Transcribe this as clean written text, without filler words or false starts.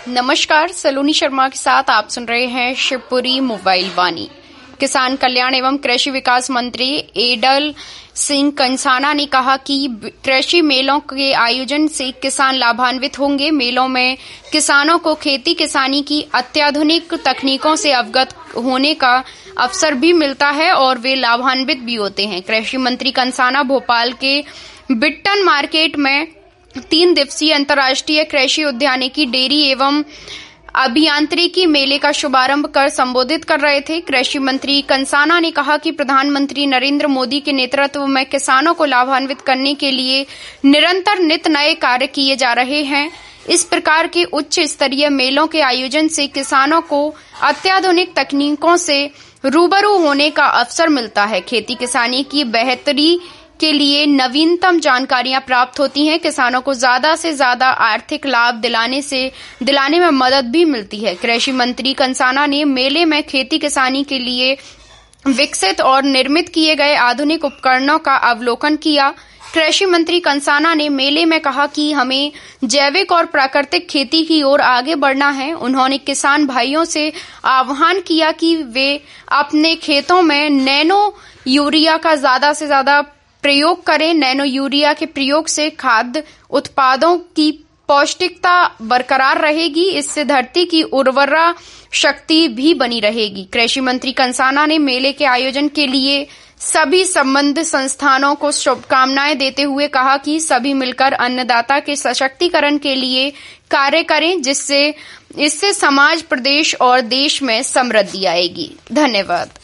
नमस्कार, सलोनी शर्मा के साथ आप सुन रहे हैं शिवपुरी मोबाइल वाणी। किसान कल्याण एवं कृषि विकास मंत्री एडल सिंह कंसाना ने कहा कि कृषि मेलों के आयोजन से किसान लाभान्वित होंगे। मेलों में किसानों को खेती किसानी की अत्याधुनिक तकनीकों से अवगत होने का अवसर भी मिलता है और वे लाभान्वित भी होते हैं। कृषि मंत्री कंसाना भोपाल के बिट्टन मार्केट में 3 दिवसीय अंतर्राष्ट्रीय कृषि उद्यानिकी डेयरी एवं अभियांत्रिकी मेले का शुभारंभ कर संबोधित कर रहे थे। कृषि मंत्री कंसाना ने कहा कि प्रधानमंत्री नरेंद्र मोदी के नेतृत्व में किसानों को लाभान्वित करने के लिए निरंतर नित नए कार्य किए जा रहे हैं। इस प्रकार के उच्च स्तरीय मेलों के आयोजन से किसानों को अत्याधुनिक तकनीकों से रूबरू होने का अवसर मिलता है। खेती किसानी की बेहतरी के लिए नवीनतम जानकारियां प्राप्त होती हैं। किसानों को ज्यादा से ज्यादा आर्थिक लाभ दिलाने में मदद भी मिलती है। कृषि मंत्री कंसाना ने मेले में खेती किसानी के लिए विकसित और निर्मित किए गए आधुनिक उपकरणों का अवलोकन किया। कृषि मंत्री कंसाना ने मेले में कहा कि हमें जैविक और प्राकृतिक खेती की ओर आगे बढ़ना है। उन्होंने किसान भाइयों से आह्वान किया कि वे अपने खेतों में नैनो यूरिया का ज्यादा से ज्यादा प्रयोग करें। नैनो यूरिया के प्रयोग से खाद्य उत्पादों की पौष्टिकता बरकरार रहेगी। इससे धरती की उर्वरा शक्ति भी बनी रहेगी। कृषि मंत्री कंसाना ने मेले के आयोजन के लिए सभी संबद्ध संस्थानों को शुभकामनाएं देते हुए कहा कि सभी मिलकर अन्नदाता के सशक्तिकरण के लिए कार्य करें, इससे समाज, प्रदेश और देश में समृद्धि आएगी। धन्यवाद।